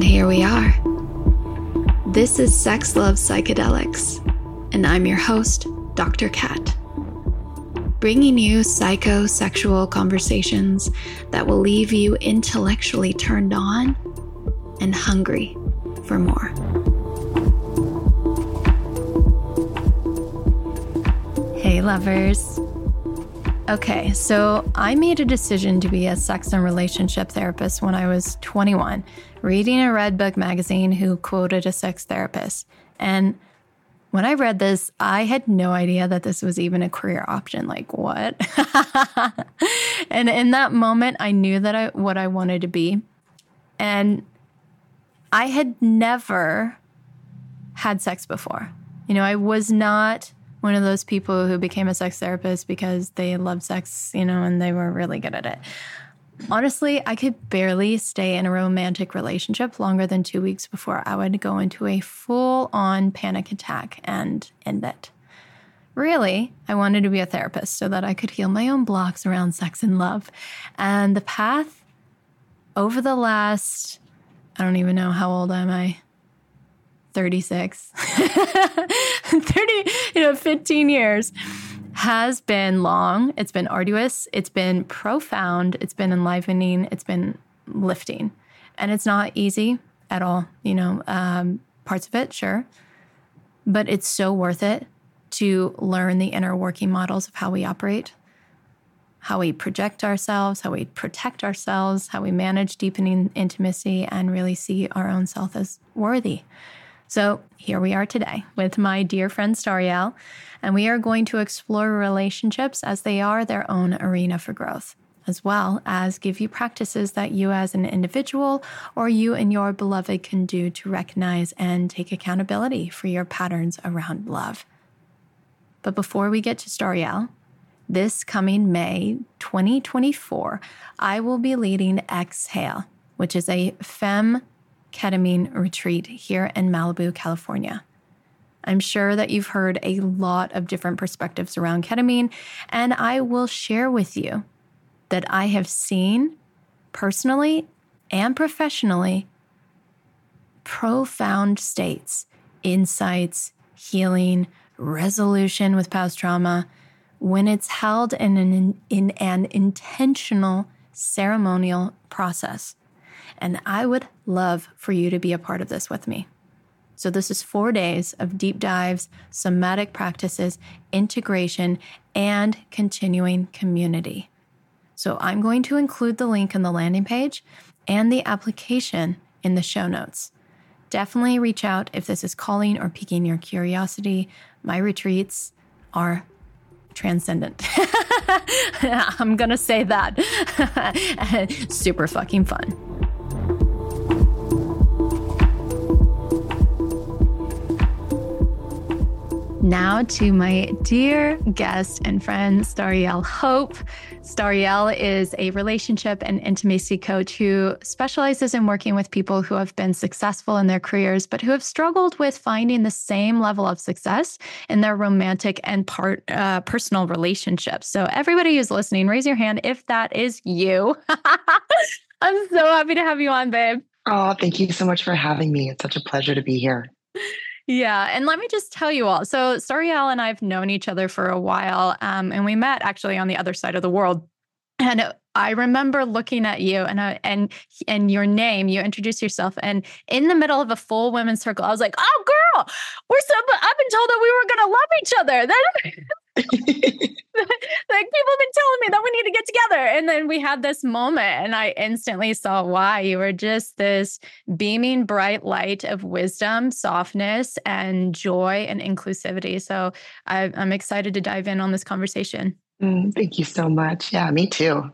And here we are. This is Sex, Love, Psychedelics, and I'm your host, Dr. Kat, bringing you psychosexual conversations that will leave you intellectually turned on and hungry for more. Hey, lovers. Okay, so I made a decision to be a sex and relationship therapist when I was 21, reading a Redbook magazine who quoted a sex therapist. And when I read this, I had no idea that this was even a career option. Like, what? And in that moment, I knew that what I wanted to be. And I had never had sex before. You know, I was not one of those people who became a sex therapist because they loved sex, and they were really good at it. Honestly, I could barely stay in a romantic relationship longer than 2 weeks before I would go into a full-on panic attack and end it. Really, I wanted to be a therapist so that I could heal my own blocks around sex and love. And the path over the last, I don't even know, how old am I? 36, 15 years has been long. It's been arduous. It's been profound. It's been enlivening. It's been lifting. And it's not easy at all. Parts of it, sure. But it's so worth it to learn the inner working models of how we operate, how we project ourselves, how we protect ourselves, how we manage deepening intimacy, and really see our own self as worthy. So here we are today with my dear friend Stariel, and we are going to explore relationships as they are their own arena for growth, as well as give you practices that you as an individual or you and your beloved can do to recognize and take accountability for your patterns around love. But before we get to Stariel, this coming May 2024, I will be leading Exhale, which is a femme ketamine retreat here in Malibu, California. I'm sure that you've heard a lot of different perspectives around ketamine, and I will share with you that I have seen personally and professionally profound states, insights, healing, resolution with past trauma when it's held in an intentional ceremonial process. And I would love for you to be a part of this with me. So this is 4 days of deep dives, somatic practices, integration, and continuing community. So I'm going to include the link in the landing page and the application in the show notes. Definitely reach out if this is calling or piquing your curiosity. My retreats are transcendent. I'm going to say that. Super fucking fun. Now to my dear guest and friend, Stariel Hope. Stariel is a relationship and intimacy coach who specializes in working with people who have been successful in their careers, but who have struggled with finding the same level of success in their romantic and personal relationships. So everybody who's listening, raise your hand if that is you. I'm so happy to have you on, babe. Oh, thank you so much for having me. It's such a pleasure to be here. Yeah. And let me just tell you all. So Stariel and I have known each other for a while, and we met actually on the other side of the world. And I remember looking at you and your name, you introduced yourself, and in the middle of a full women's circle, I was like, oh, girl, I've been told that we were going to love each other. Like, people have been telling me that we need to get together. And then we had this moment and I instantly saw why. You were just this beaming bright light of wisdom, softness, and joy and inclusivity. So I'm excited to dive in on this conversation. Thank you so much. Yeah, me too.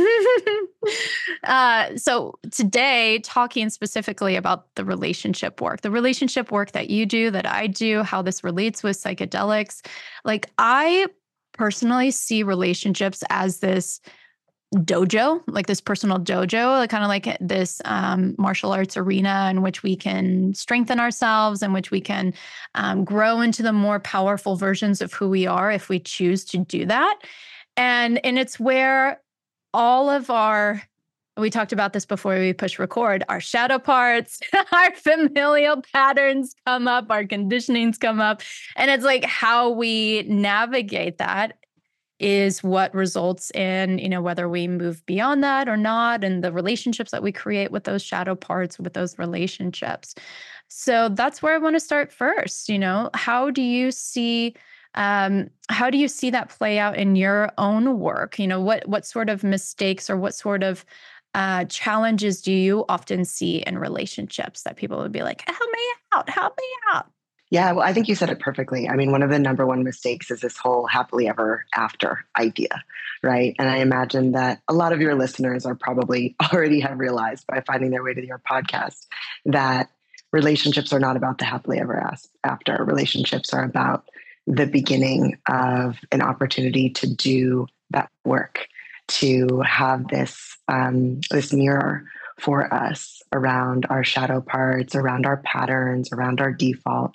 So today, talking specifically about the relationship work that you do, that I do, how this relates with psychedelics. Like, I personally see relationships as this dojo, like this personal dojo, kind of like this martial arts arena in which we can strengthen ourselves, in which we can grow into the more powerful versions of who we are if we choose to do that. And it's where all of our We talked about this before we push record. Our shadow parts, our familial patterns come up, our conditionings come up. And it's like how we navigate that is what results in, whether we move beyond that or not, and the relationships that we create with those shadow parts, with those relationships. So that's where I want to start first. How do you see that play out in your own work? What sort of mistakes or what sort of challenges do you often see in relationships that people would be like, help me out? Yeah, well, I think you said it perfectly. I mean, one of the number one mistakes is this whole happily ever after idea, right? And I imagine that a lot of your listeners are probably already have realized by finding their way to your podcast that relationships are not about the happily ever after. Relationships are about the beginning of an opportunity to do that work, to have this this mirror for us around our shadow parts, around our patterns, around our default.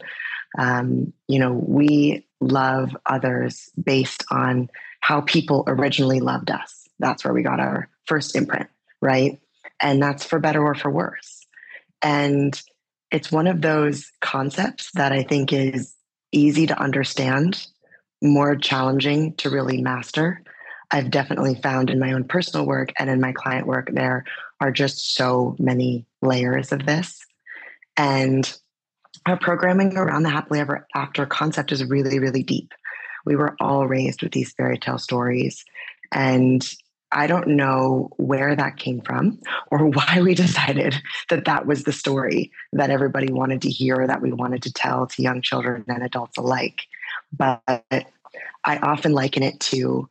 We love others based on how people originally loved us. That's where we got our first imprint, right? And that's for better or for worse. And it's one of those concepts that I think is easy to understand, more challenging to really master. I've definitely found in my own personal work and in my client work, there are just so many layers of this. And our programming around the happily ever after concept is really, really deep. We were all raised with these fairy tale stories. And I don't know where that came from or why we decided that that was the story that everybody wanted to hear, that we wanted to tell to young children and adults alike. But I often liken it to,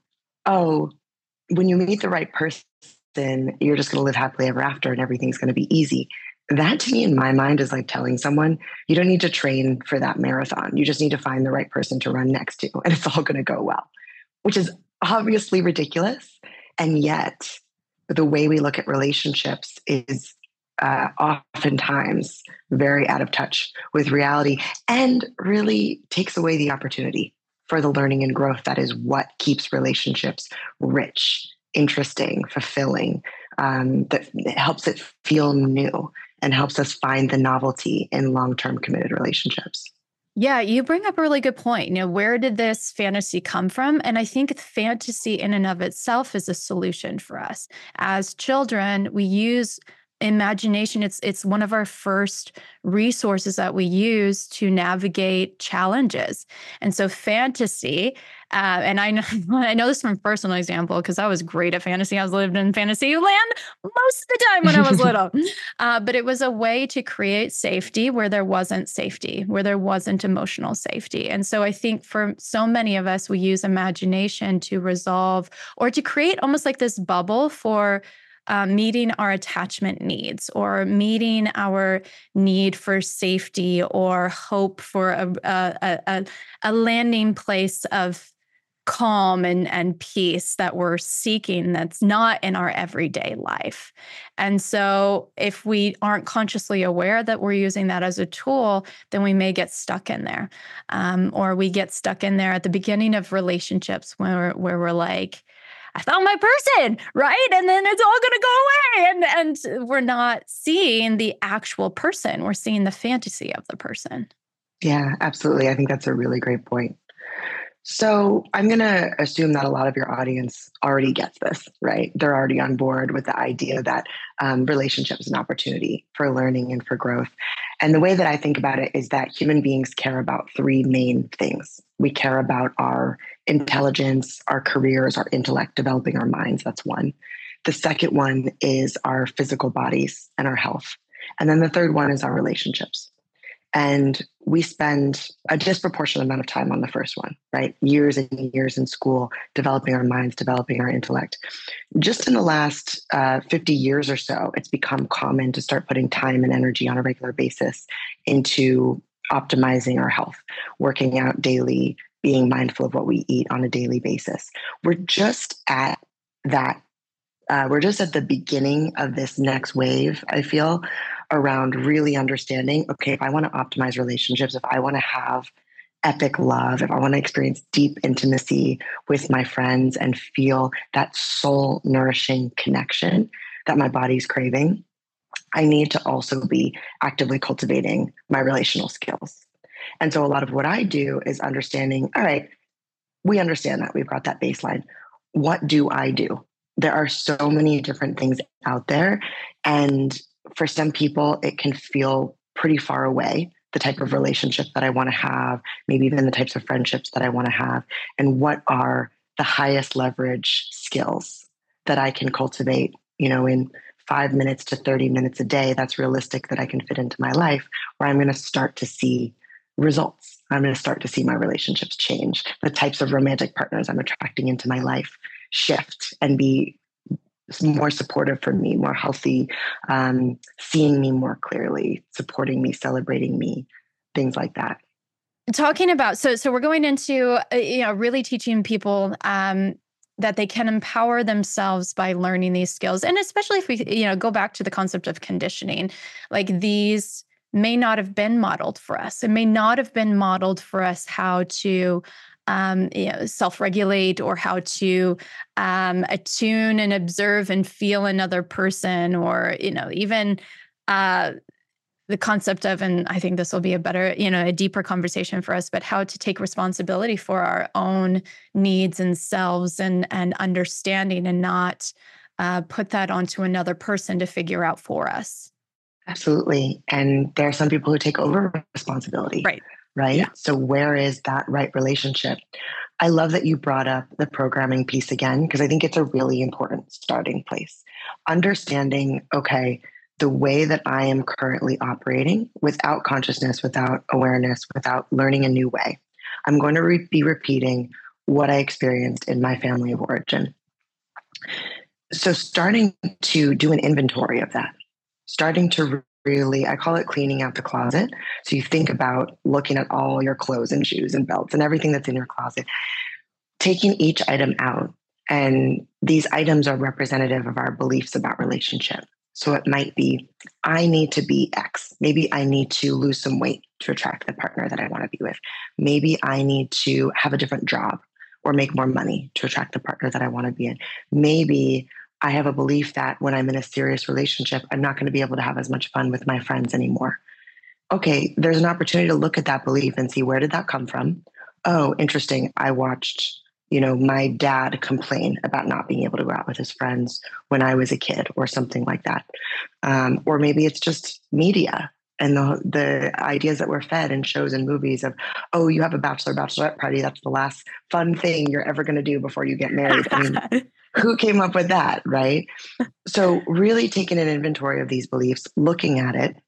when you meet the right person, you're just going to live happily ever after and everything's going to be easy. That to me, in my mind, is like telling someone you don't need to train for that marathon. You just need to find the right person to run next to, and it's all going to go well, which is obviously ridiculous. And yet, the way we look at relationships is oftentimes very out of touch with reality and really takes away the opportunity for the learning and growth that is what keeps relationships rich, interesting, fulfilling, that helps it feel new and helps us find the novelty in long-term committed relationships. Yeah, you bring up a really good point. Where did this fantasy come from? And I think fantasy in and of itself is a solution for us. As children, we use imagination. It's one of our first resources that we use to navigate challenges. And so fantasy, and I know this from personal example because I was great at fantasy. I was lived in fantasy land most of the time when I was little. But it was a way to create safety where there wasn't safety, where there wasn't emotional safety. And so I think for so many of us, we use imagination to resolve or to create almost like this bubble for meeting our attachment needs or meeting our need for safety or hope for a landing place of calm and peace that we're seeking that's not in our everyday life. And so if we aren't consciously aware that we're using that as a tool, then we may get stuck in there. Or we get stuck in there at the beginning of relationships where we're like, I found my person, right? And then it's all going to go away. And we're not seeing the actual person. We're seeing the fantasy of the person. Yeah, absolutely. I think that's a really great point. So I'm going to assume that a lot of your audience already gets this, right? They're already on board with the idea that relationship is an opportunity for learning and for growth. And the way that I think about it is that human beings care about three main things. We care about our intelligence, our careers, our intellect, developing our minds. That's one. The second one is our physical bodies and our health. And then the third one is our relationships. And we spend a disproportionate amount of time on the first one, right? Years and years in school, developing our minds, developing our intellect. Just in the last 50 years or so, it's become common to start putting time and energy on a regular basis into optimizing our health, working out daily, being mindful of what we eat on a daily basis. We're just at that. We're just at the beginning of this next wave, I feel, around really understanding, okay, if I want to optimize relationships, if I want to have epic love, if I want to experience deep intimacy with my friends and feel that soul nourishing connection, that my body's craving, I need to also be actively cultivating my relational skills. And so a lot of what I do is understanding, all right, we understand that we've got that baseline. What do I do? There are so many different things out there. And for some people, it can feel pretty far away, the type of relationship that I want to have, maybe even the types of friendships that I want to have, and what are the highest leverage skills that I can cultivate, in 5 minutes to 30 minutes a day, that's realistic that I can fit into my life, where I'm going to start to see results. I'm going to start to see my relationships change. The types of romantic partners I'm attracting into my life shift and be more supportive for me, more healthy, seeing me more clearly, supporting me, celebrating me, things like that. Talking about, so we're going into, really teaching people that they can empower themselves by learning these skills. And especially if we, go back to the concept of conditioning, like these may not have been modeled for us. It may not have been modeled for us how to self-regulate, or how to attune and observe and feel another person, or, even the concept of, and I think this will be a better, a deeper conversation for us, but how to take responsibility for our own needs and selves, and understanding, and not put that onto another person to figure out for us. Absolutely. And there are some people who take over responsibility. Right? Yeah. So where is that right relationship? I love that you brought up the programming piece again, because I think it's a really important starting place. Understanding, okay, the way that I am currently operating without consciousness, without awareness, without learning a new way, I'm going to be repeating what I experienced in my family of origin. So starting to do an inventory of that, starting to really, I call it cleaning out the closet. So you think about looking at all your clothes and shoes and belts and everything that's in your closet, taking each item out. And these items are representative of our beliefs about relationship. So it might be, I need to be X. Maybe I need to lose some weight to attract the partner that I want to be with. Maybe I need to have a different job or make more money to attract the partner that I want to be in. Maybe I have a belief that when I'm in a serious relationship, I'm not going to be able to have as much fun with my friends anymore. Okay, there's an opportunity to look at that belief and see, where did that come from? Oh, interesting. I watched, my dad complain about not being able to go out with his friends when I was a kid, or something like that. Or maybe it's just media and the ideas that we're fed in shows and movies of, oh, you have a bachelorette party. That's the last fun thing you're ever going to do before you get married. I mean, who came up with that, right? So really taking an inventory of these beliefs, looking at it,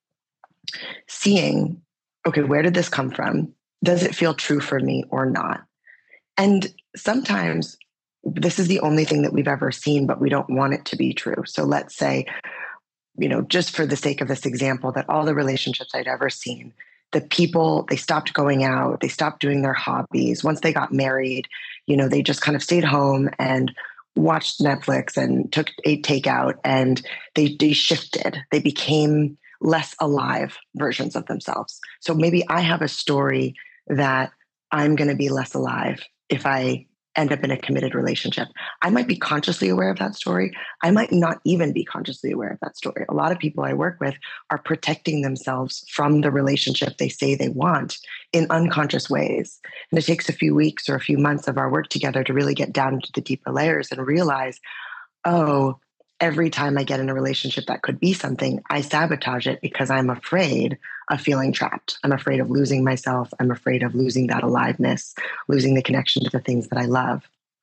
seeing, okay, where did this come from? Does it feel true for me or not? And sometimes this is the only thing that we've ever seen, but we don't want it to be true. So let's say, just for the sake of this example, that all the relationships I'd ever seen, the people, they stopped going out, they stopped doing their hobbies. Once they got married, they just kind of stayed home and watched Netflix and ate takeout, and they shifted. They became less alive versions of themselves. So maybe I have a story that I'm going to be less alive if I end up in a committed relationship. I might be consciously aware of that story. I might not even be consciously aware of that story. A lot of people I work with are protecting themselves from the relationship they say they want in unconscious ways. And it takes a few weeks or a few months of our work together to really get down into the deeper layers and realize, oh, every time I get in a relationship that could be something, I sabotage it because I'm afraid of feeling trapped. I'm afraid of losing myself. I'm afraid of losing that aliveness, losing the connection to the things that I love.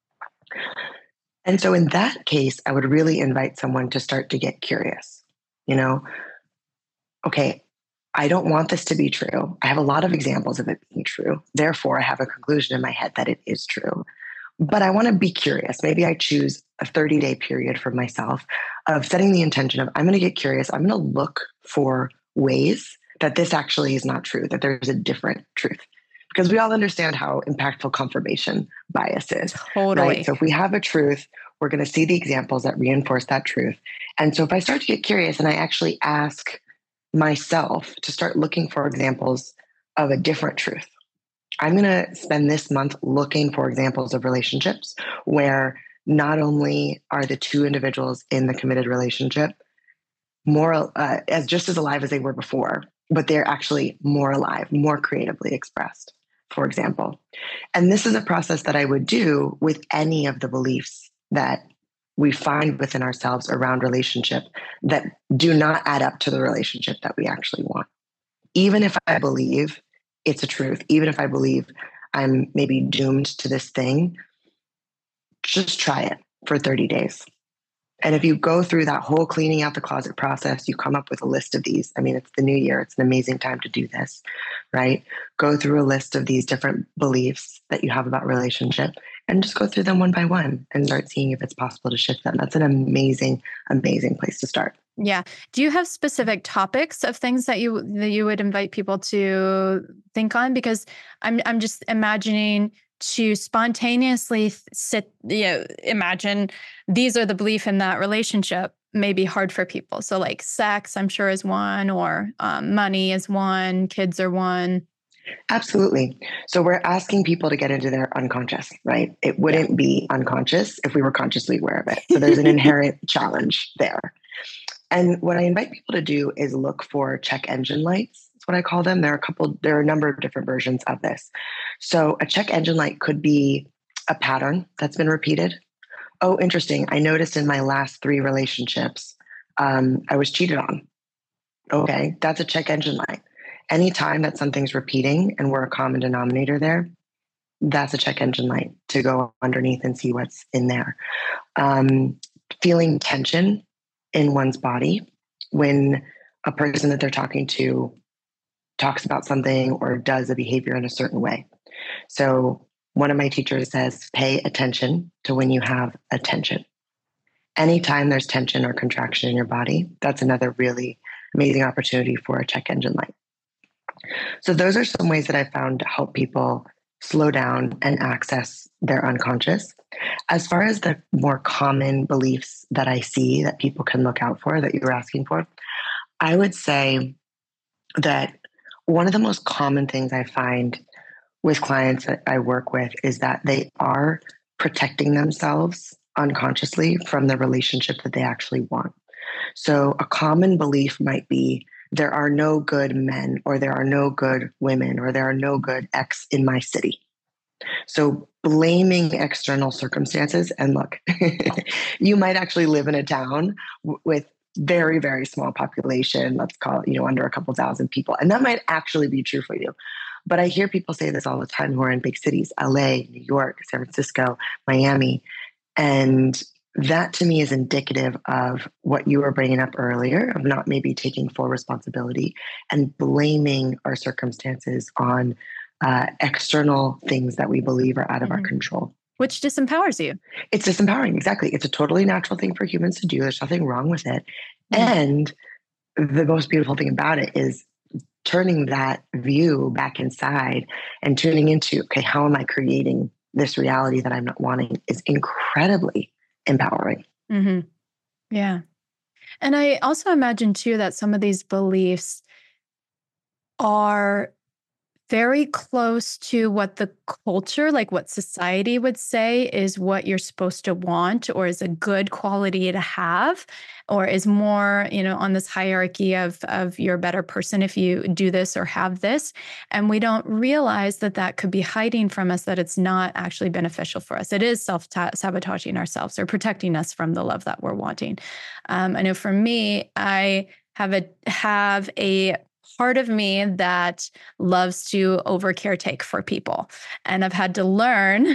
And so in that case, I would really invite someone to start to get curious. Okay, I don't want this to be true. I have a lot of examples of it being true. Therefore, I have a conclusion in my head that it is true. But I want to be curious. Maybe I choose a 30-day period for myself of setting the intention of, I'm going to get curious. I'm going to look for ways that this actually is not true, that there's a different truth. Because we all understand how impactful confirmation bias is. Totally. Right? So if we have a truth, we're going to see the examples that reinforce that truth. And so if I start to get curious and I actually ask myself to start looking for examples of a different truth, I'm going to spend this month looking for examples of relationships where not only are the two individuals in the committed relationship more as just as alive as they were before, but they're actually more alive, more creatively expressed, for example. And this is a process that I would do with any of the beliefs that we find within ourselves around relationship that do not add up to the relationship that we actually want. Even if I believe it's a truth, even if I believe I'm maybe doomed to this thing, just try it for 30 days. And if you go through that whole cleaning out the closet process, you come up with a list of these. I mean, it's the new year. It's an amazing time to do this, right? Go through a list of these different beliefs that you have about relationship and just go through them one by one and start seeing if it's possible to shift them. That's an amazing, amazing place to start. Yeah. Do you have specific topics of things that you would invite people to think on? Because I'm just imagining to spontaneously imagine these are the belief in that relationship may be hard for people. So like sex, I'm sure is one, or money is one, kids are one. Absolutely. So we're asking people to get into their unconscious, right? It wouldn't be unconscious if we were consciously aware of it. So there's an inherent challenge there. And what I invite people to do is look for check engine lights. That's what I call them. There are a number of different versions of this. So a check engine light could be a pattern that's been repeated. Oh, interesting. I noticed in my last 3 relationships, I was cheated on. Okay, that's a check engine light. Anytime that something's repeating and we're a common denominator there, that's a check engine light to go underneath and see what's in there. Feeling tension in one's body when a person that they're talking to talks about something or does a behavior in a certain way. So one of my teachers says, pay attention to when you have attention. Anytime there's tension or contraction in your body, that's another really amazing opportunity for a check engine light. So those are some ways that I found to help people slow down and access their unconscious. As far as the more common beliefs that I see that people can look out for that you were asking for, I would say that one of the most common things I find with clients that I work with is that they are protecting themselves unconsciously from the relationship that they actually want. So a common belief might be there are no good men, or there are no good women, or there are no good X in my city. So blaming external circumstances, and look, you might actually live in a town with very, very small population, let's call it, under a couple thousand people. And that might actually be true for you. But I hear people say this all the time who are in big cities, LA, New York, San Francisco, Miami. And that to me is indicative of what you were bringing up earlier, of not maybe taking full responsibility and blaming our circumstances on external things that we believe are out of our control. Which disempowers you. It's disempowering, exactly. It's a totally natural thing for humans to do. There's nothing wrong with it. And the most beautiful thing about it is turning that view back inside and tuning into, okay, how am I creating this reality that I'm not wanting is incredibly empowering. Mm-hmm. Yeah. And I also imagine too that some of these beliefs are very close to what the culture, like what society would say is what you're supposed to want, or is a good quality to have, or is more, on this hierarchy of you're a better person if you do this or have this. And we don't realize that could be hiding from us, that it's not actually beneficial for us. It is self-sabotaging ourselves or protecting us from the love that we're wanting. I know for me, I have a part of me that loves to over caretake for people. And I've had to learn,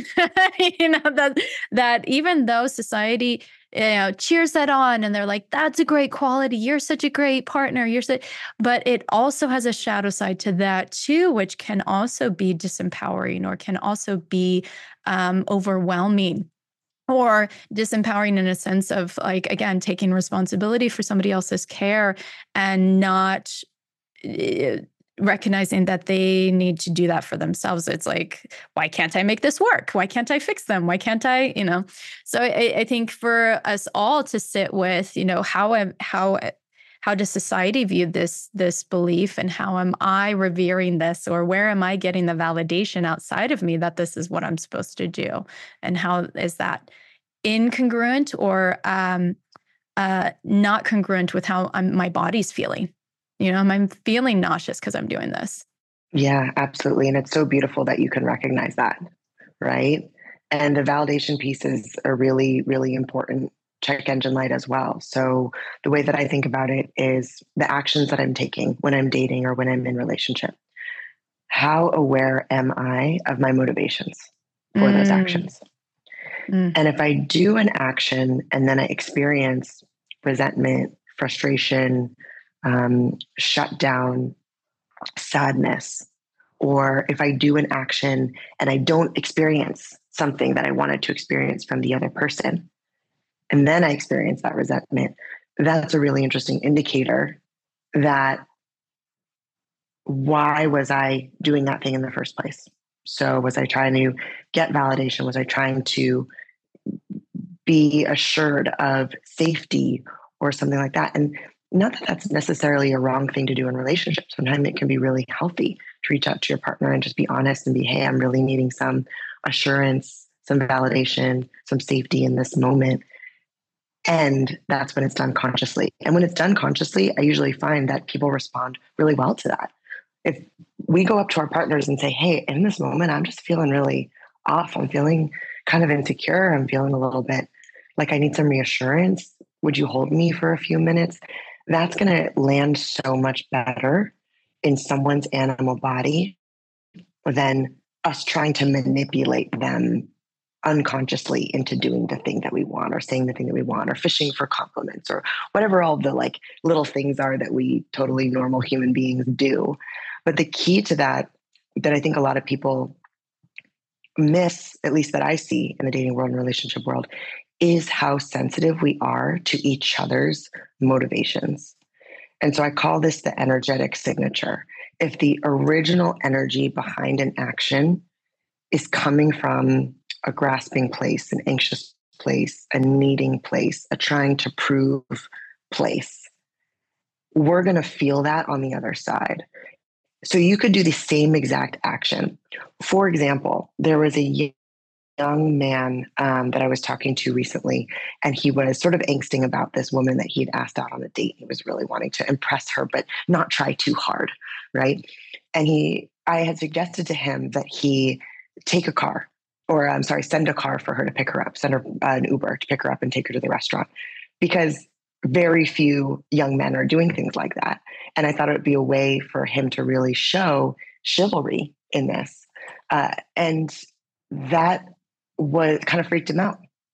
that even though society, cheers that on and they're like, that's a great quality. You're such a great partner. But it also has a shadow side to that too, which can also be disempowering or can also be overwhelming. Or disempowering in a sense of, like, again, taking responsibility for somebody else's care and not recognizing that they need to do that for themselves. It's like, why can't I make this work? Why can't I fix them? Why can't I, So I think for us all to sit with, how does society view this belief, and how am I revering this, or where am I getting the validation outside of me that this is what I'm supposed to do? And how is that incongruent or not congruent with how my body's feeling. I'm feeling nauseous because I'm doing this. Yeah, absolutely. And it's so beautiful that you can recognize that, right? And the validation piece is a really, really important check engine light as well. So the way that I think about it is the actions that I'm taking when I'm dating or when I'm in relationship. How aware am I of my motivations for those actions? And if I do an action and then I experience resentment, frustration, shut down, sadness, or if I do an action and I don't experience something that I wanted to experience from the other person, and then I experience that resentment, that's a really interesting indicator that why was I doing that thing in the first place? So was I trying to get validation? Was I trying to be assured of safety or something like that? And not that that's necessarily a wrong thing to do in relationships. Sometimes it can be really healthy to reach out to your partner and just be honest and be, hey, I'm really needing some assurance, some validation, some safety in this moment. And that's when it's done consciously. And when it's done consciously, I usually find that people respond really well to that. If we go up to our partners and say, hey, in this moment, I'm just feeling really off. I'm feeling kind of insecure. I'm feeling a little bit like I need some reassurance. Would you hold me for a few minutes? That's going to land so much better in someone's animal body than us trying to manipulate them unconsciously into doing the thing that we want or saying the thing that we want or fishing for compliments or whatever all the like little things are that we totally normal human beings do. But the key to that I think a lot of people miss, at least that I see in the dating world and relationship world, is how sensitive we are to each other's motivations. And so I call this the energetic signature. If the original energy behind an action is coming from a grasping place, an anxious place, a needing place, a trying to prove place, we're going to feel that on the other side. So you could do the same exact action. For example, there was a young man that I was talking to recently, and he was sort of angsting about this woman that he had asked out on a date. He was really wanting to impress her, but not try too hard, right? And I had suggested to him that he take a car, or I'm sorry, send a car for her to pick her up, send her an Uber to pick her up and take her to the restaurant, because very few young men are doing things like that. And I thought it would be a way for him to really show chivalry in this. And that kind of freaked him out.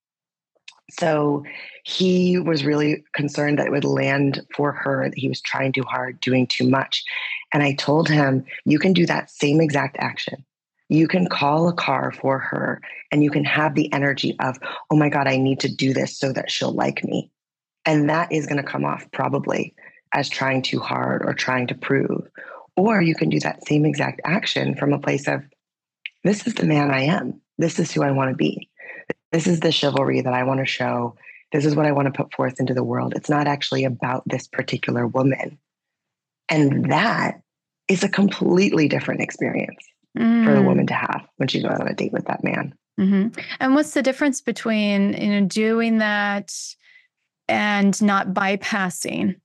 So he was really concerned that it would land for her, that he was trying too hard, doing too much. And I told him, you can do that same exact action. You can call a car for her and you can have the energy of, oh my God, I need to do this so that she'll like me. And that is going to come off probably as trying too hard or trying to prove. Or you can do that same exact action from a place of, this is the man I am. This is who I want to be. This is the chivalry that I want to show. This is what I want to put forth into the world. It's not actually about this particular woman. And that is a completely different experience for the woman to have when she goes on a date with that man. Mm-hmm. And what's the difference between, doing that and not bypassing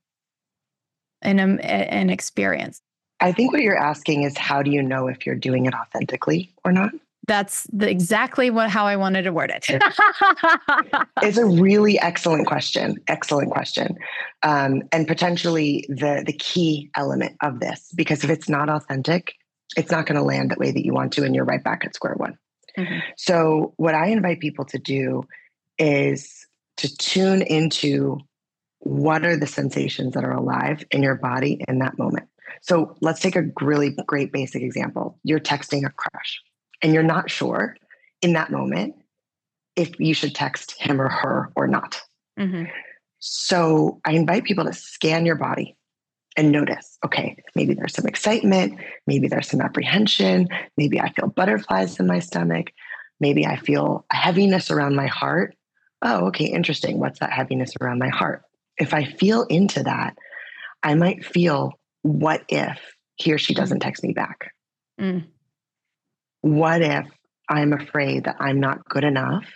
an experience? I think what you're asking is, how do you know if you're doing it authentically or not? That's exactly how I wanted to word it. It's a really excellent question. Excellent question. And potentially the key element of this, because if it's not authentic, it's not going to land the way that you want to, and you're right back at square one. Mm-hmm. So what I invite people to do is to tune into what are the sensations that are alive in your body in that moment. So let's take a really great basic example. You're texting a crush and you're not sure in that moment if you should text him or her or not. Mm-hmm. So I invite people to scan your body and notice, okay, maybe there's some excitement, maybe there's some apprehension, maybe I feel butterflies in my stomach, maybe I feel a heaviness around my heart. Oh, okay, interesting. What's that heaviness around my heart? If I feel into that, I might feel, what if he or she doesn't text me back? Mm. What if I'm afraid that I'm not good enough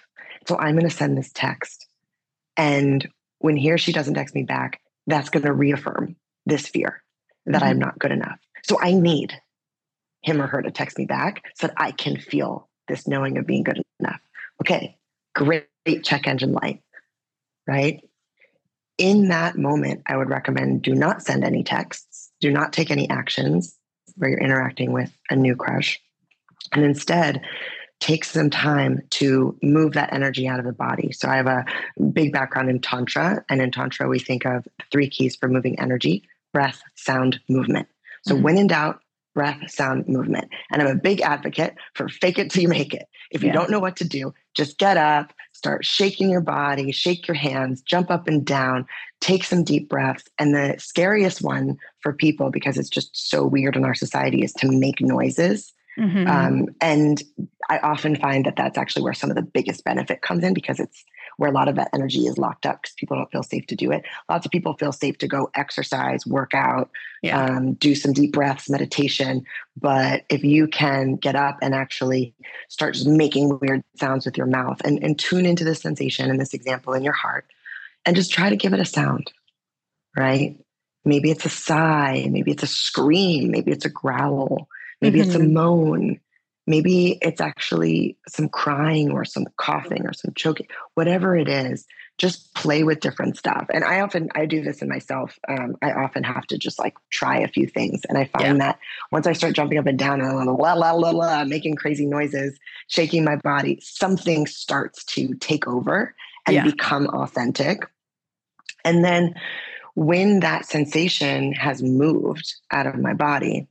So I'm going to send this text. And when he or she doesn't text me back, that's going to reaffirm this fear that I'm not good enough. So I need him or her to text me back so that I can feel this knowing of being good enough. Okay, great check engine light, right? In that moment, I would recommend do not send any texts, do not take any actions where you're interacting with a new crush, and instead take some time to move that energy out of the body. So I have a big background in Tantra, and in Tantra, we think of 3 keys for moving energy: breath, sound, movement. So when in doubt, breath, sound, movement. And I'm a big advocate for fake it till you make it. If you don't know what to do, just get up, start shaking your body, shake your hands, jump up and down, take some deep breaths. And the scariest one for people, because it's just so weird in our society, is to make noises. And I often find that that's actually where some of the biggest benefit comes in, because it's where a lot of that energy is locked up because people don't feel safe to do it. Lots of people feel safe to go exercise, work out, do some deep breaths, meditation. But if you can get up and actually start just making weird sounds with your mouth and tune into this sensation in this example in your heart, and just try to give it a sound, right? Maybe it's a sigh, maybe it's a scream, maybe it's a growl, maybe it's a moan. Maybe it's actually some crying or some coughing or some choking, whatever it is. Just play with different stuff. And I do this in myself. I often have to just like try a few things. And I find that once I start jumping up and down and la, la, la, la, making crazy noises, shaking my body, something starts to take over and become authentic. And then when that sensation has moved out of my body,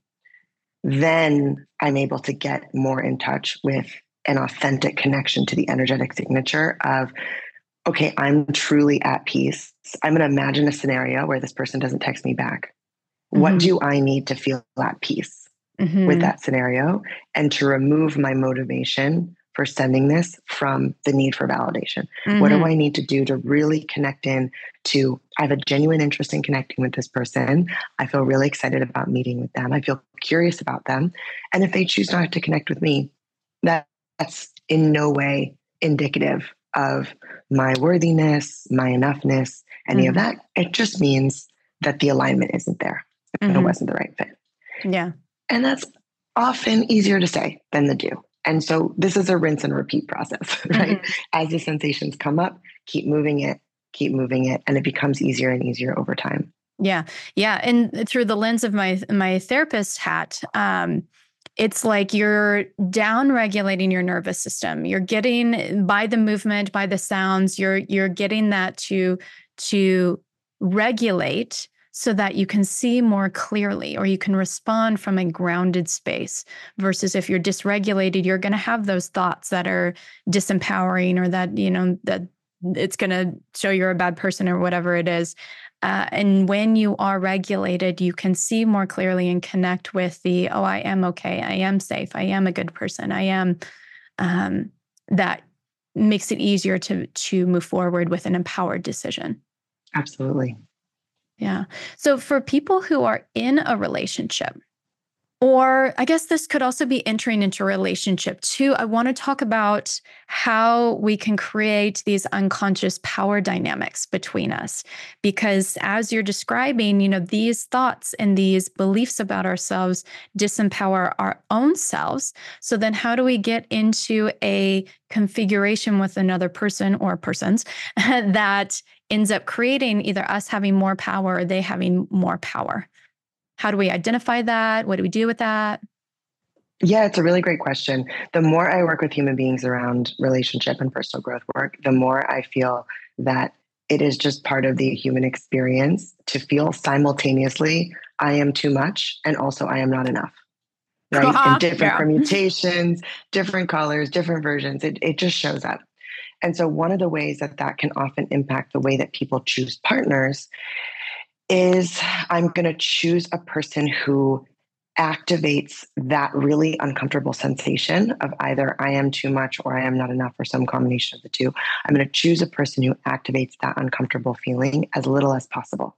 then I'm able to get more in touch with an authentic connection to the energetic signature of, okay, I'm truly at peace. I'm going to imagine a scenario where this person doesn't text me back. What do I need to feel at peace with that scenario, and to remove my motivation for sending this from the need for validation? What do I need to do to really connect in to, I have a genuine interest in connecting with this person. I feel really excited about meeting with them. I feel curious about them. And if they choose not to connect with me, that's in no way indicative of my worthiness, my enoughness, any of that. It just means that the alignment isn't there. It wasn't the right fit. Yeah. And that's often easier to say than to do. And so this is a rinse and repeat process, right? As the sensations come up, keep moving it, and it becomes easier and easier over time. Yeah. Yeah. And through the lens of my therapist hat, it's like you're down regulating your nervous system. You're getting, by the movement, by the sounds, you're getting that to regulate so that you can see more clearly, or you can respond from a grounded space. Versus if you're dysregulated, you're going to have those thoughts that are disempowering, or that, that it's going to show you're a bad person or whatever it is. And when you are regulated, you can see more clearly and connect with I am okay. I am safe. I am a good person. I am, that makes it easier to move forward with an empowered decision. Absolutely. Yeah. So for people who are in a relationship, or I guess this could also be entering into a relationship too, I want to talk about how we can create these unconscious power dynamics between us. Because as you're describing, these thoughts and these beliefs about ourselves disempower our own selves. So then how do we get into a configuration with another person or persons that ends up creating either us having more power or they having more power? How do we identify that? What do we do with that? Yeah, it's a really great question. The more I work with human beings around relationship and personal growth work, the more I feel that it is just part of the human experience to feel simultaneously, I am too much, and also I am not enough. Right? In different permutations, different colors, different versions, it just shows up. And so one of the ways that can often impact the way that people choose partners is, I'm going to choose a person who activates that really uncomfortable sensation of either I am too much or I am not enough, or some combination of the two. I'm going to choose a person who activates that uncomfortable feeling as little as possible.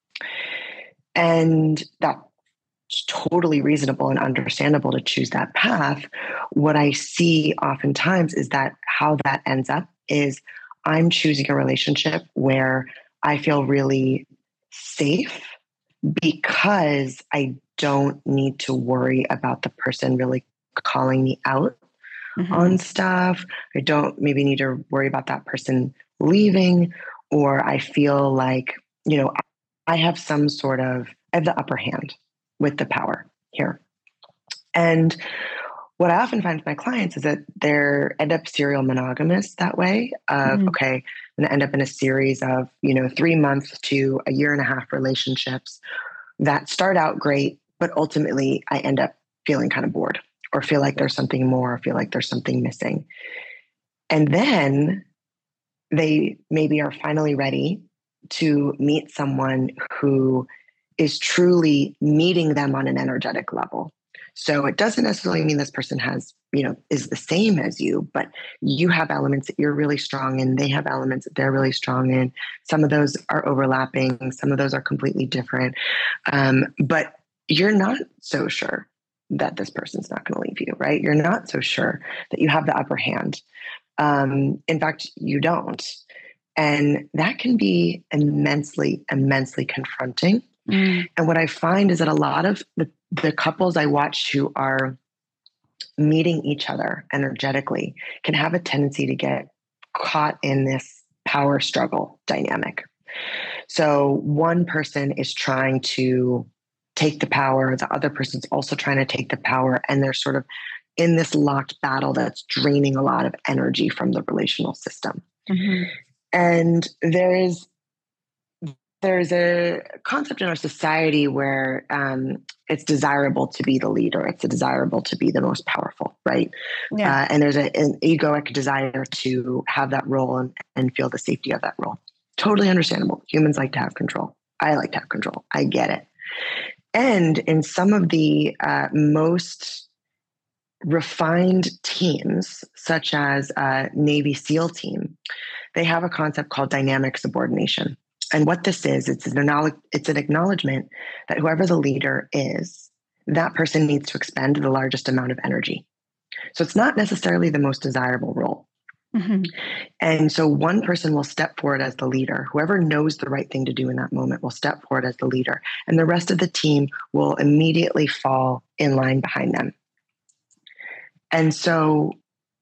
And that's totally reasonable and understandable to choose that path. What I see oftentimes is that how that ends up is I'm choosing a relationship where I feel really safe because I don't need to worry about the person really calling me out on stuff. I don't maybe need to worry about that person leaving, or I feel like, I have I have the upper hand with the power here. And what I often find with my clients is that they end up serial monogamous that way of, okay, I'm going to end up in a series of, 3 months to a year and a half relationships that start out great, but ultimately I end up feeling kind of bored or feel like there's something more, or feel like there's something missing. And then they maybe are finally ready to meet someone who is truly meeting them on an energetic level. So it doesn't necessarily mean this person has, is the same as you, but you have elements that you're really strong in. They have elements that they're really strong in. Some of those are overlapping. Some of those are completely different. But you're not so sure that this person's not going to leave you, right? You're not so sure that you have the upper hand. In fact, you don't. And that can be immensely, immensely confronting. And what I find is that a lot of the couples I watch who are meeting each other energetically can have a tendency to get caught in this power struggle dynamic. So one person is trying to take the power, the other person's also trying to take the power, and they're sort of in this locked battle that's draining a lot of energy from the relational system. And there's a concept in our society where it's desirable to be the leader. It's desirable to be the most powerful, right? Yeah. And there's an egoic desire to have that role and feel the safety of that role. Totally understandable. Humans like to have control. I like to have control. I get it. And in some of the most refined teams, such as Navy SEAL team, they have a concept called dynamic subordination. And what this is, it's an acknowledgement that whoever the leader is, that person needs to expend the largest amount of energy. So it's not necessarily the most desirable role. And so one person will step forward as the leader. Whoever knows the right thing to do in that moment will step forward as the leader. And the rest of the team will immediately fall in line behind them. And so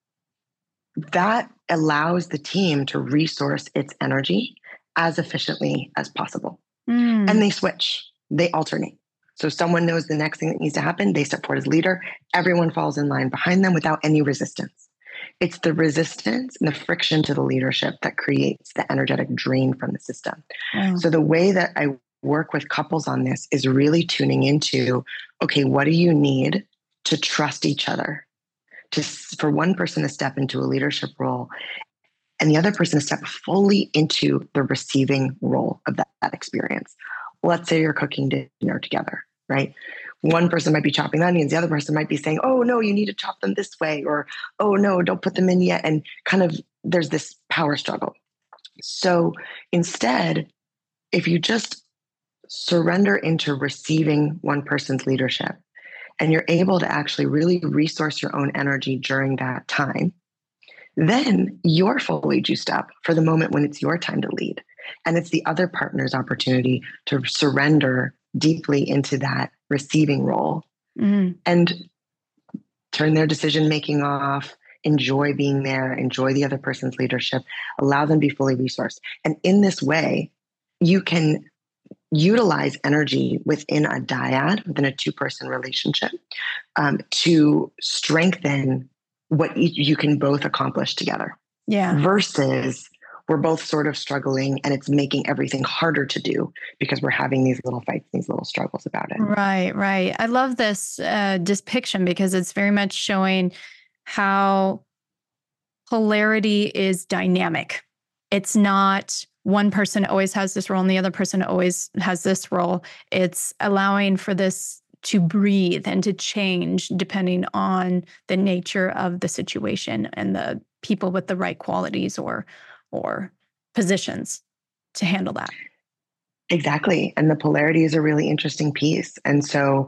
that allows the team to resource its energy as efficiently as possible. And they switch, they alternate. So someone knows the next thing that needs to happen, they step forward as leader, everyone falls in line behind them without any resistance. It's the resistance and the friction to the leadership that creates the energetic drain from the system. So the way that I work with couples on this is really tuning into, okay, what do you need to trust each other? For one person to step into a leadership role and the other person to step fully into the receiving role of that experience. Let's say you're cooking dinner together, right? One person might be chopping the onions. The other person might be saying, oh, no, you need to chop them this way. Or, oh, no, don't put them in yet. And kind of there's this power struggle. So instead, if you just surrender into receiving one person's leadership and you're able to actually really resource your own energy during that time, then you're fully juiced up for the moment when it's your time to lead. And it's the other partner's opportunity to surrender deeply into that receiving role and turn their decision-making off, enjoy being there, enjoy the other person's leadership, allow them to be fully resourced. And in this way, you can utilize energy within a dyad, within a two-person relationship, to strengthen what you can both accomplish together. Yeah. Versus we're both sort of struggling and it's making everything harder to do because we're having these little fights, these little struggles about it. Right, right. I love this depiction because it's very much showing how polarity is dynamic. It's not one person always has this role and the other person always has this role. It's allowing for this to breathe and to change depending on the nature of the situation and the people with the right qualities or positions to handle that. Exactly. And the polarity is a really interesting piece. And so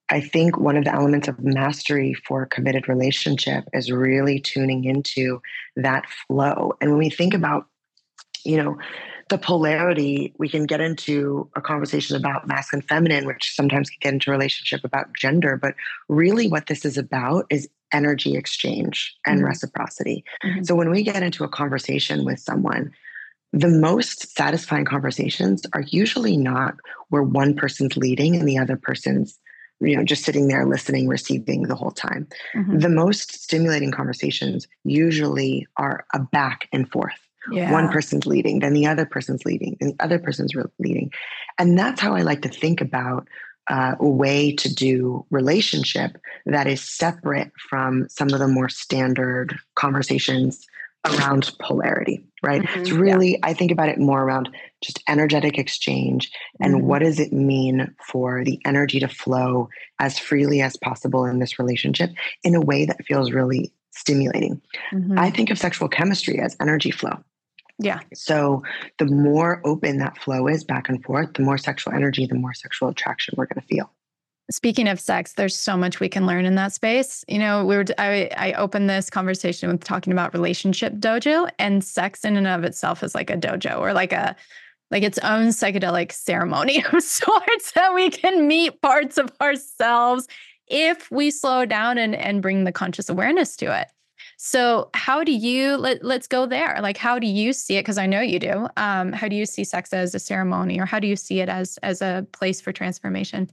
I think one of the elements of mastery for a committed relationship is really tuning into that flow. And when we think about, you know, the polarity, we can get into a conversation about masculine and feminine, which sometimes can get into a relationship about gender. But really what this is about is energy exchange and reciprocity. So when we get into a conversation with someone, the most satisfying conversations are usually not where one person's leading and the other person's, just sitting there listening, receiving the whole time. The most stimulating conversations usually are a back and forth. Yeah. One person's leading, then the other person's leading, and the other person's leading. And that's how I like to think about a way to do relationship that is separate from some of the more standard conversations around polarity, right? It's really, I think about it more around just energetic exchange and what does it mean for the energy to flow as freely as possible in this relationship in a way that feels really stimulating. I think of sexual chemistry as energy flow. Yeah. So the more open that flow is back and forth, the more sexual energy, the more sexual attraction we're going to feel. Speaking of sex, there's so much we can learn in that space. I opened this conversation with talking about relationship dojo, and sex in and of itself is like a dojo or like its own psychedelic ceremony of sorts that we can meet parts of ourselves if we slow down and bring the conscious awareness to it. So how do you, let's go there. Like, how do you see it? Because I know you do. How do you see sex as a ceremony, or how do you see it as a place for transformation?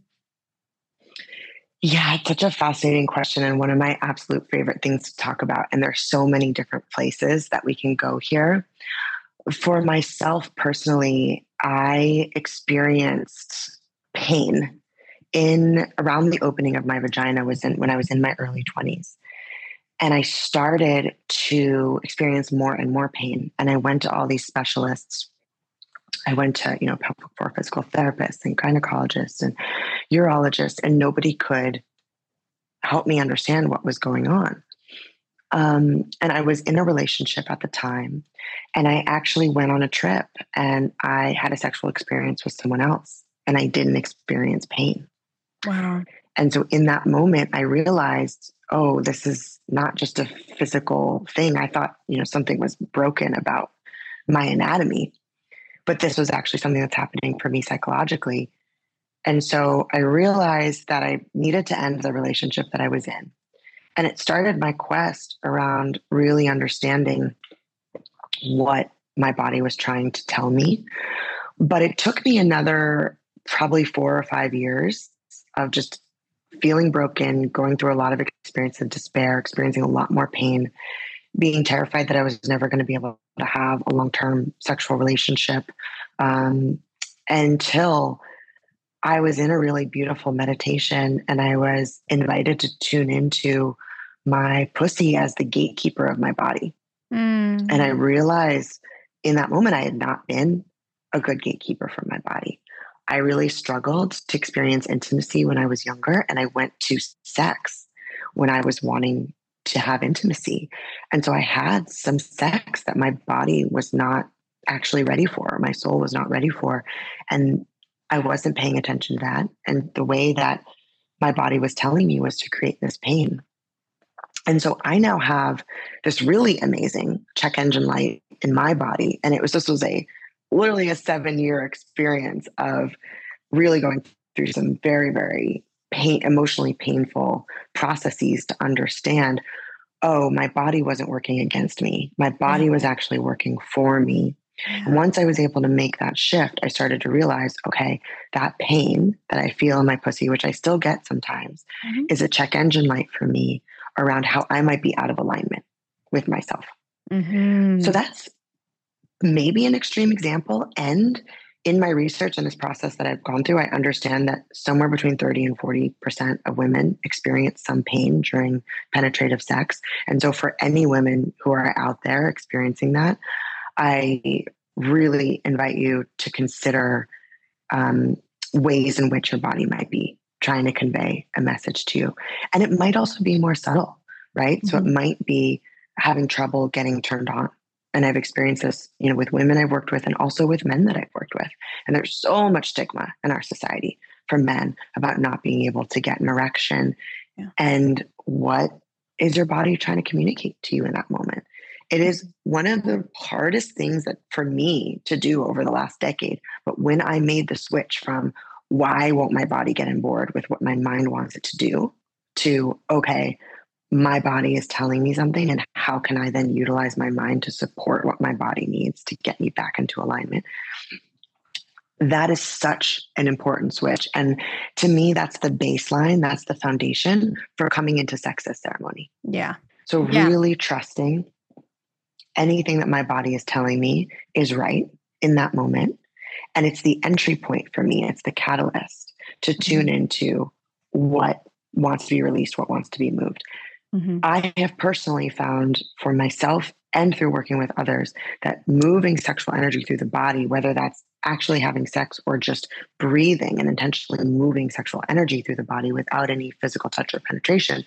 Yeah, it's such a fascinating question and one of my absolute favorite things to talk about. And there's so many different places that we can go here. For myself personally, I experienced pain around the opening of my vagina when I was in my early 20s. And I started to experience more and more pain. And I went to all these specialists. I went to, pelvic floor physical therapists and gynecologists and urologists, and nobody could help me understand what was going on. And I was in a relationship at the time, and I actually went on a trip and I had a sexual experience with someone else, and I didn't experience pain. Wow. And so in that moment, I realized, oh, this is not just a physical thing. I thought, something was broken about my anatomy, but this was actually something that's happening for me psychologically. And so I realized that I needed to end the relationship that I was in. And it started my quest around really understanding what my body was trying to tell me. But it took me another probably 4 or 5 years of just feeling broken, going through a lot of experience of despair, experiencing a lot more pain, being terrified that I was never going to be able to have a long-term sexual relationship, until I was in a really beautiful meditation and I was invited to tune into my pussy as the gatekeeper of my body. And I realized in that moment, I had not been a good gatekeeper for my body. I really struggled to experience intimacy when I was younger, and I went to sex when I was wanting to have intimacy. And so I had some sex that my body was not actually ready for, my soul was not ready for. And I wasn't paying attention to that. And the way that my body was telling me was to create this pain. And so I now have this really amazing check engine light in my body. And this was literally a 7-year experience of really going through some very, very emotionally painful processes to understand, oh, my body wasn't working against me. My body was actually working for me. Yeah. And once I was able to make that shift, I started to realize, okay, that pain that I feel in my pussy, which I still get sometimes, is a check engine light for me around how I might be out of alignment with myself. So that's maybe an extreme example. And in my research and this process that I've gone through, I understand that somewhere between 30 and 40% of women experience some pain during penetrative sex. And so for any women who are out there experiencing that, I really invite you to consider ways in which your body might be trying to convey a message to you. And it might also be more subtle, right? So it might be having trouble getting turned on. And I've experienced this, with women I've worked with and also with men that I've worked with. And there's so much stigma in our society for men about not being able to get an erection. Yeah. And what is your body trying to communicate to you in that moment? It is one of the hardest things that for me to do over the last decade. But when I made the switch from why won't my body get on board with what my mind wants it to do to, okay, my body is telling me something, and how can I then utilize my mind to support what my body needs to get me back into alignment? That is such an important switch. And to me, that's the baseline, that's the foundation for coming into sexist ceremony. Yeah. So really trusting anything that my body is telling me is right in that moment. And it's the entry point for me. It's the catalyst to tune into what wants to be released, what wants to be moved. I have personally found for myself and through working with others that moving sexual energy through the body, whether that's actually having sex or just breathing and intentionally moving sexual energy through the body without any physical touch or penetration,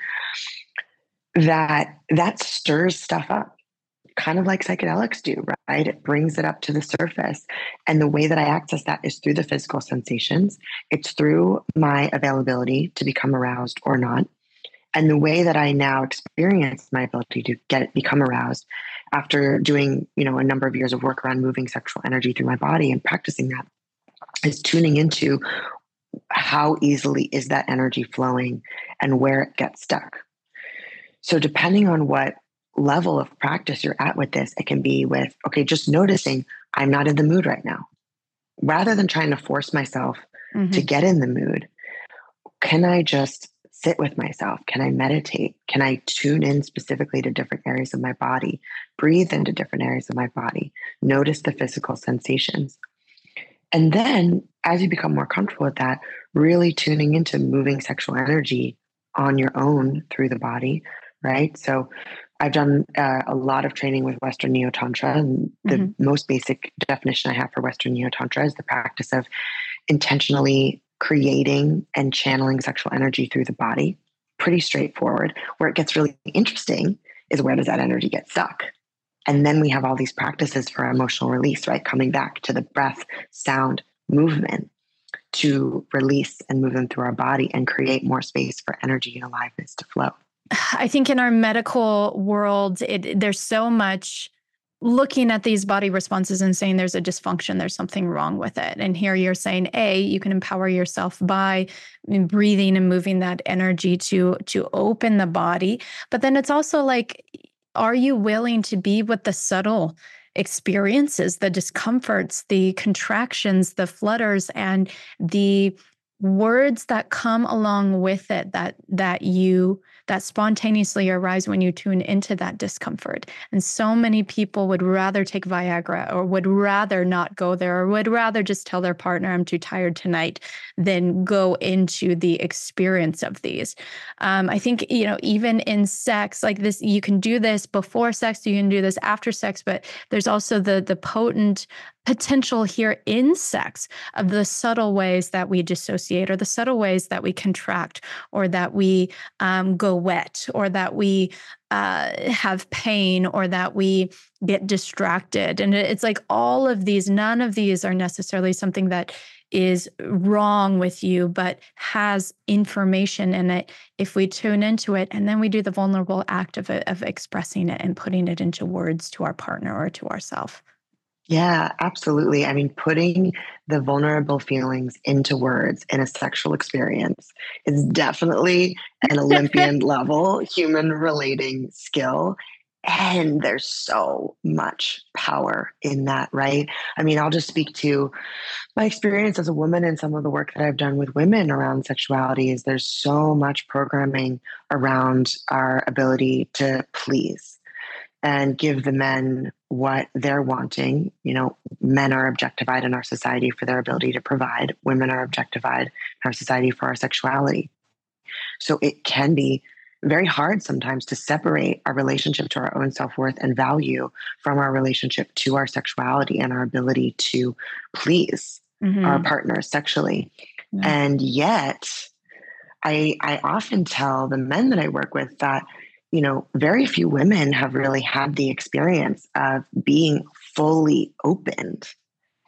that stirs stuff up, kind of like psychedelics do, right? It brings it up to the surface. And the way that I access that is through the physical sensations. It's through my availability to become aroused or not. And the way that I now experience my ability to become aroused after doing, a number of years of work around moving sexual energy through my body and practicing that is tuning into how easily is that energy flowing and where it gets stuck. So depending on what level of practice you're at with this, it can be with, okay, just noticing I'm not in the mood right now. Rather than trying to force myself to get in the mood, can I just sit with myself? Can I meditate? Can I tune in specifically to different areas of my body? Breathe into different areas of my body. Notice the physical sensations. And then as you become more comfortable with that, really tuning into moving sexual energy on your own through the body, right? So I've done a lot of training with Western Neo-Tantra, and the most basic definition I have for Western Neo-Tantra is the practice of intentionally creating and channeling sexual energy through the body. Pretty straightforward. Where it gets really interesting is where does that energy get stuck? And then we have all these practices for emotional release, right? Coming back to the breath, sound, movement to release and move them through our body and create more space for energy and aliveness to flow. I think in our medical world, there's so much looking at these body responses and saying there's a dysfunction, there's something wrong with it. And here you're saying, you can empower yourself by breathing and moving that energy to open the body. But then it's also like, are you willing to be with the subtle experiences, the discomforts, the contractions, the flutters, and the words that come along with it that spontaneously arise when you tune into that discomfort? And so many people would rather take Viagra or would rather not go there or would rather just tell their partner, I'm too tired tonight, than go into the experience of these. I think, even in sex like this, you can do this before sex, you can do this after sex, but there's also the potent potential here in sex of the subtle ways that we dissociate or the subtle ways that we contract or that we go wet or that we have pain or that we get distracted. And it's like all of these, none of these are necessarily something that is wrong with you, but has information in it if we tune into it. And then we do the vulnerable act of expressing it and putting it into words to our partner or to ourselves. Yeah, absolutely. I mean, putting the vulnerable feelings into words in a sexual experience is definitely an Olympian level human relating skill. And there's so much power in that, right? I mean, I'll just speak to my experience as a woman and some of the work that I've done with women around sexuality is there's so much programming around our ability to please and give the men what they're wanting. Men are objectified in our society for their ability to provide. Women are objectified in our society for our sexuality. So it can be very hard sometimes to separate our relationship to our own self-worth and value from our relationship to our sexuality and our ability to please our partners sexually. Yeah. And yet, I often tell the men that I work with that very few women have really had the experience of being fully opened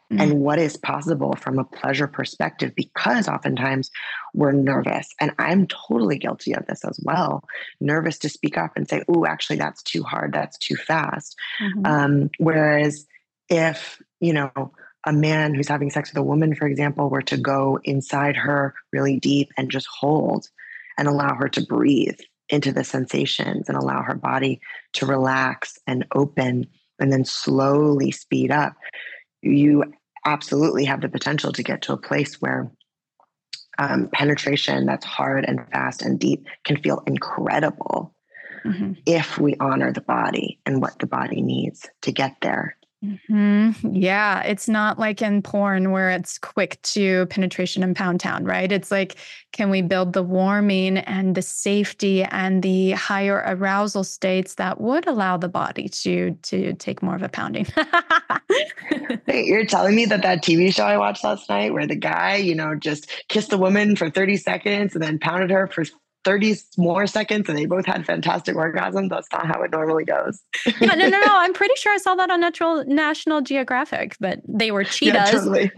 and what is possible from a pleasure perspective, because oftentimes we're nervous. And I'm totally guilty of this as well. Nervous to speak up and say, "Oh, actually, that's too hard. That's too fast." Whereas if, a man who's having sex with a woman, for example, were to go inside her really deep and just hold and allow her to breathe into the sensations and allow her body to relax and open and then slowly speed up, you absolutely have the potential to get to a place where penetration that's hard and fast and deep can feel incredible if we honor the body and what the body needs to get there. Yeah, it's not like in porn where it's quick to penetration and pound town, right? It's like, can we build the warming and the safety and the higher arousal states that would allow the body to take more of a pounding? Hey, you're telling me that TV show I watched last night where the guy, just kissed the woman for 30 seconds and then pounded her for 30 more seconds and they both had fantastic orgasms? That's not how it normally goes. Yeah, no. I'm pretty sure I saw that on National Geographic, but they were cheetahs. Yeah, totally.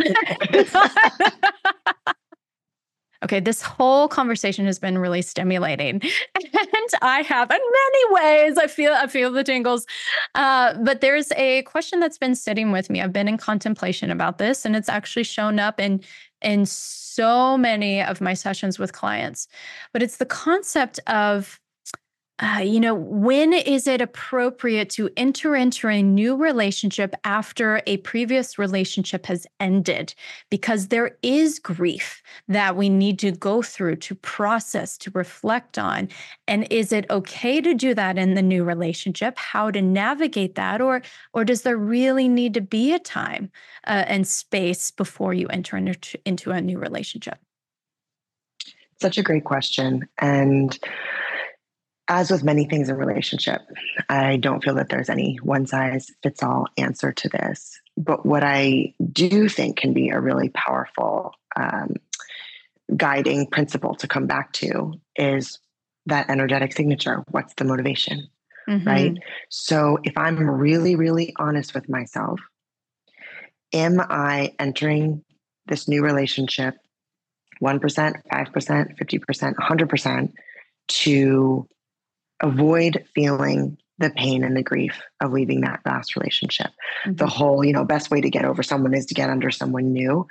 Okay, this whole conversation has been really stimulating, and I have, in many ways, I feel the tingles. But there's a question that's been sitting with me. I've been in contemplation about this, and it's actually shown up in so many of my sessions with clients. But it's the concept of, when is it appropriate to enter into a new relationship after a previous relationship has ended? Because there is grief that we need to go through, to process, to reflect on. And is it okay to do that in the new relationship? How to navigate that? Or does there really need to be a time and space before you enter into a new relationship? Such a great question. And as with many things in relationship, I don't feel that there's any one size fits all answer to this. But what I do think can be a really powerful guiding principle to come back to is that energetic signature. What's the motivation, right? So if I'm really, really honest with myself, am I entering this new relationship 1%, 5%, 50%, 100% to avoid feeling the pain and the grief of leaving that last relationship? The whole, best way to get over someone is to get under someone new.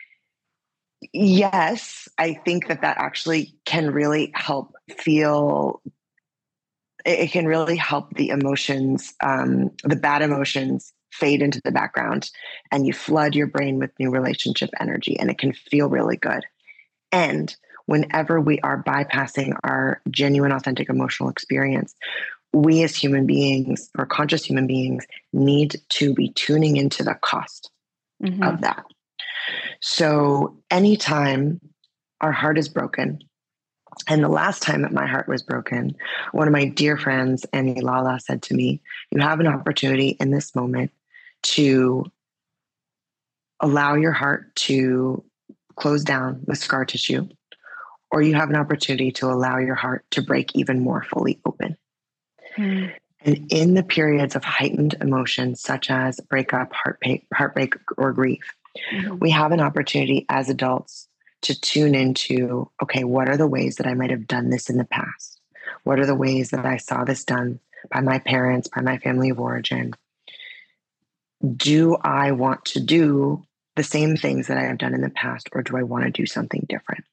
Yes, I think that actually can really help it can really help the emotions, the bad emotions fade into the background, and you flood your brain with new relationship energy, and it can feel really good. And whenever we are bypassing our genuine, authentic emotional experience, we as human beings or conscious human beings need to be tuning into the cost of that. So anytime our heart is broken, and the last time that my heart was broken, one of my dear friends, Annie Lala, said to me, "You have an opportunity in this moment to allow your heart to close down with scar tissue, or you have an opportunity to allow your heart to break even more fully open." And in the periods of heightened emotions, such as breakup, heartbreak, or grief, we have an opportunity as adults to tune into, okay, what are the ways that I might have done this in the past? What are the ways that I saw this done by my parents, by my family of origin? Do I want to do the same things that I have done in the past, or do I want to do something different?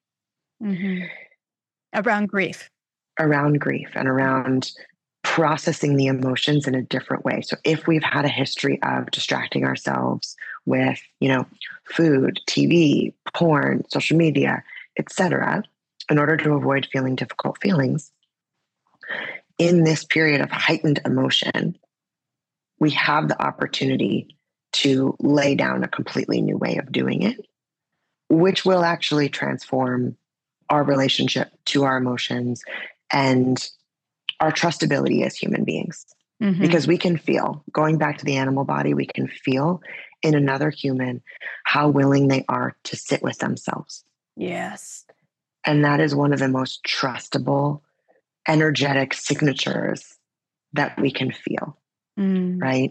Around grief. Around grief and around processing the emotions in a different way. So if we've had a history of distracting ourselves with, food, TV, porn, social media, etc., in order to avoid feeling difficult feelings, in this period of heightened emotion, we have the opportunity to lay down a completely new way of doing it, which will actually transform our relationship to our emotions and our trustability as human beings. Because we can feel, going back to the animal body, we can feel in another human how willing they are to sit with themselves. Yes. And that is one of the most trustable, energetic signatures that we can feel, right?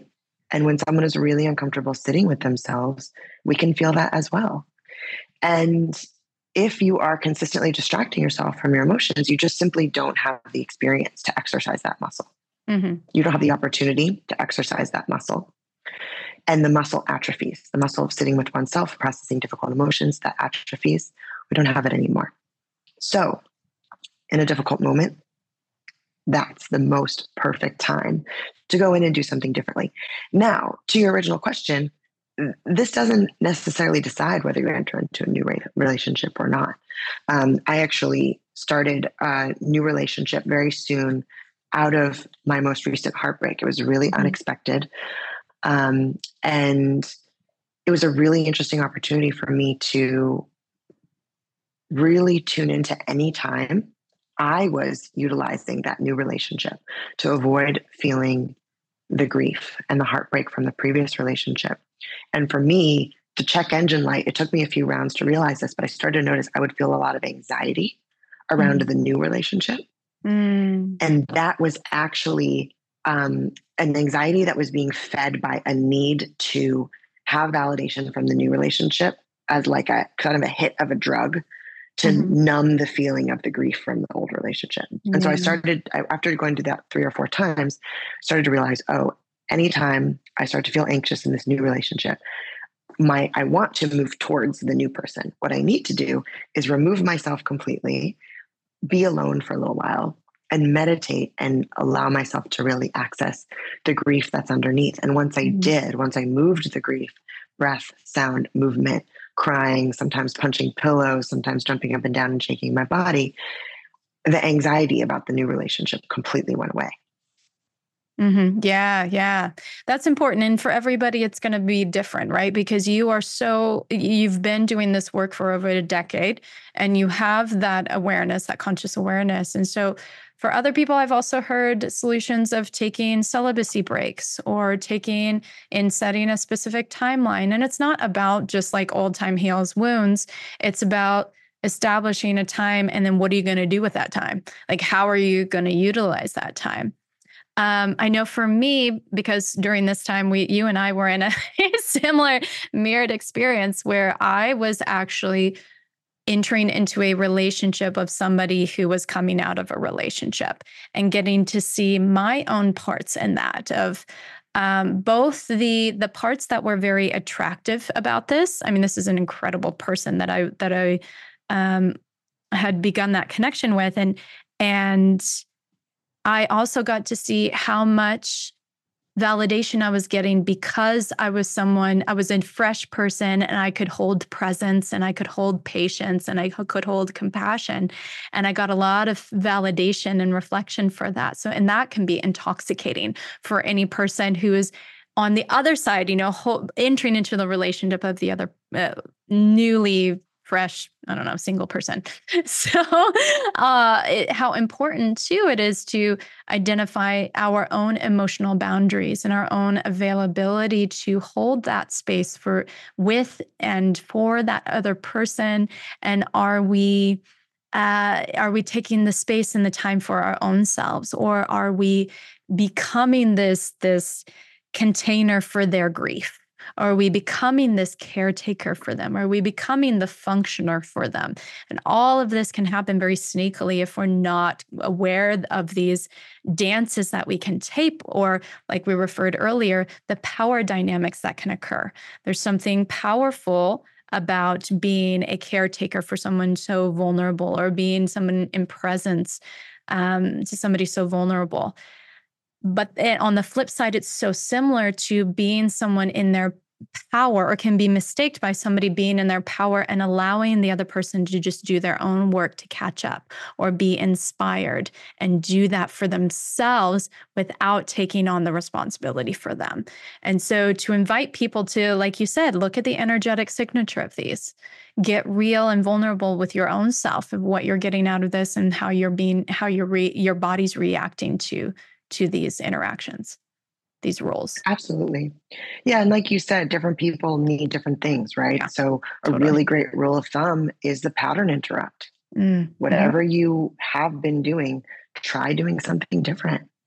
And when someone is really uncomfortable sitting with themselves, we can feel that as well. And if you are consistently distracting yourself from your emotions, you just simply don't have the experience to exercise that muscle. Mm-hmm. You don't have the opportunity to exercise that muscle. And the muscle atrophies, the muscle of sitting with oneself, processing difficult emotions, that atrophies. We don't have it anymore. So in a difficult moment, that's the most perfect time to go in and do something differently. Now, to your original question, this doesn't necessarily decide whether you enter into a new relationship or not. I actually started a new relationship very soon out of my most recent heartbreak. It was really unexpected. And it was a really interesting opportunity for me to really tune into any time I was utilizing that new relationship to avoid feeling the grief and the heartbreak from the previous relationship. And for me, the check engine light, it took me a few rounds to realize this, but I started to notice I would feel a lot of anxiety around the new relationship. And that was actually an anxiety that was being fed by a need to have validation from the new relationship as like a kind of a hit of a drug to numb the feeling of the grief from the old relationship. And so I started, after going to that 3 or 4 times, started to realize, oh, anytime I start to feel anxious in this new relationship, I want to move towards the new person. What I need to do is remove myself completely, be alone for a little while, and meditate and allow myself to really access the grief that's underneath. And once I did, once I moved the grief, breath, sound, movement, crying, sometimes punching pillows, sometimes jumping up and down and shaking my body, the anxiety about the new relationship completely went away. Yeah. That's important. And for everybody, it's going to be different, right? Because you've been doing this work for over a decade and you have that awareness, that conscious awareness. And so for other people, I've also heard solutions of taking celibacy breaks or setting a specific timeline. And it's not about just like old time heals wounds. It's about establishing a time. And then what are you going to do with that time? Like, how are you going to utilize that time? I know for me, because during this time, you and I were in a similar mirrored experience where I was actually entering into a relationship of somebody who was coming out of a relationship and getting to see my own parts in that of both the parts that were very attractive about this. I mean, this is an incredible person that I had begun that connection with, and I also got to see how much validation I was getting because I was a fresh person and I could hold presence and I could hold patience and I could hold compassion. And I got a lot of validation and reflection for that. So, and that can be intoxicating for any person who is on the other side, entering into the relationship of the other newly fresh, single person. So how important too it is to identify our own emotional boundaries and our own availability to hold that space with and for that other person. And are we taking the space and the time for our own selves, or are we becoming this container for their grief? Are we becoming this caretaker for them? Are we becoming the functioner for them? And all of this can happen very sneakily if we're not aware of these dances that we can tape, or like we referred earlier, the power dynamics that can occur. There's something powerful about being a caretaker for someone so vulnerable, or being someone in presence to somebody so vulnerable. But on the flip side, it's so similar to being someone in their power, or can be mistaken by somebody being in their power and allowing the other person to just do their own work to catch up or be inspired and do that for themselves without taking on the responsibility for them. And so to invite people to, like you said, look at the energetic signature of these. Get real and vulnerable with your own self of what you're getting out of this and how your body's reacting to these interactions, these roles. Absolutely. Yeah. And like you said, different people need different things, right? Yeah, so totally. A really great rule of thumb is the pattern interrupt. Whatever you have been doing, try doing something different.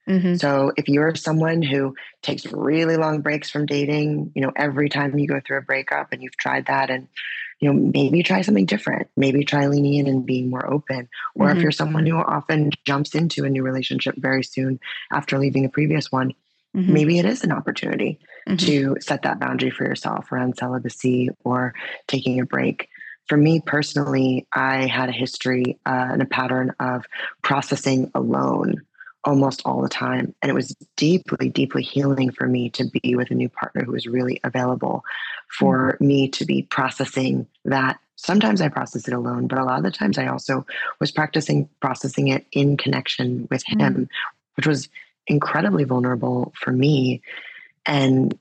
Mm-hmm. So if you're someone who takes really long breaks from dating, every time you go through a breakup and you've tried that, and maybe try something different, maybe try leaning in and being more open. Or if you're someone who often jumps into a new relationship very soon after leaving the previous one, maybe it is an opportunity to set that boundary for yourself around celibacy or taking a break. For me personally, I had a history and a pattern of processing alone almost all the time. And it was deeply, deeply healing for me to be with a new partner who was really available for me to be processing that. Sometimes I process it alone, but a lot of the times I also was processing it in connection with him, which was incredibly vulnerable for me and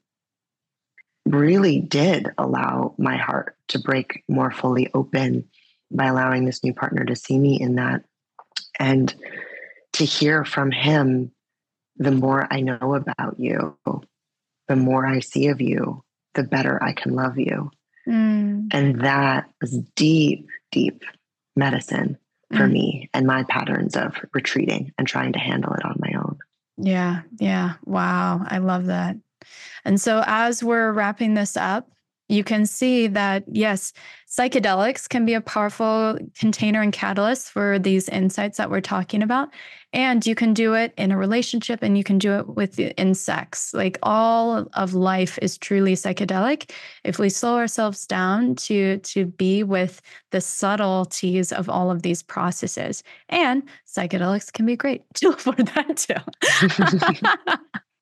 really did allow my heart to break more fully open by allowing this new partner to see me in that. And to hear from him, the more I know about you, the more I see of you, the better I can love you. And that was deep, deep medicine for me and my patterns of retreating and trying to handle it on my own. Yeah. Yeah. Wow. I love that. And so as we're wrapping this up, you can see that, yes, psychedelics can be a powerful container and catalyst for these insights that we're talking about. And you can do it in a relationship, and you can do it in sex. Like, all of life is truly psychedelic if we slow ourselves down to be with the subtleties of all of these processes. And psychedelics can be great for that too.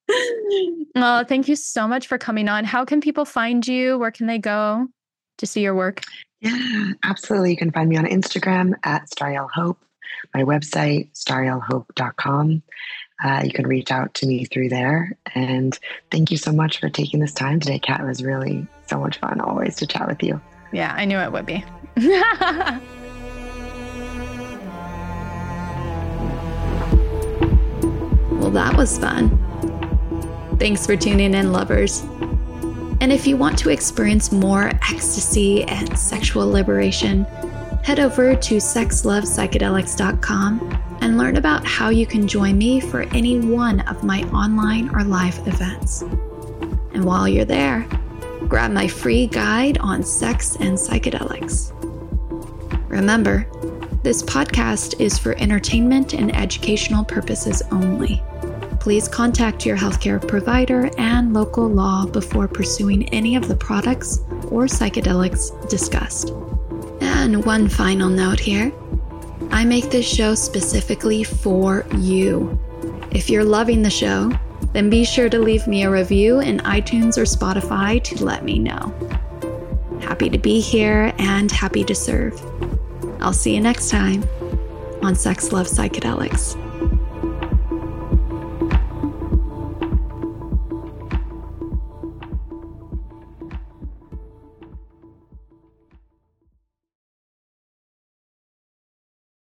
Well, thank you so much for coming on. How can people find you? Where can they go to see your work? Yeah, absolutely. You can find me on Instagram at Stariel Hope, my website, starielhope.com. You can reach out to me through there. And thank you so much for taking this time today, Kat. It was really so much fun always to chat with you. Yeah, I knew it would be. Well, that was fun. Thanks for tuning in, lovers. And if you want to experience more ecstasy and sexual liberation, head over to sexlovepsychedelics.com and learn about how you can join me for any one of my online or live events. And while you're there, grab my free guide on sex and psychedelics. Remember, this podcast is for entertainment and educational purposes only. Please contact your healthcare provider and local law before pursuing any of the products or psychedelics discussed. And one final note here. I make this show specifically for you. If you're loving the show, then be sure to leave me a review in iTunes or Spotify to let me know. Happy to be here and happy to serve. I'll see you next time on Sex, Love, Psychedelics.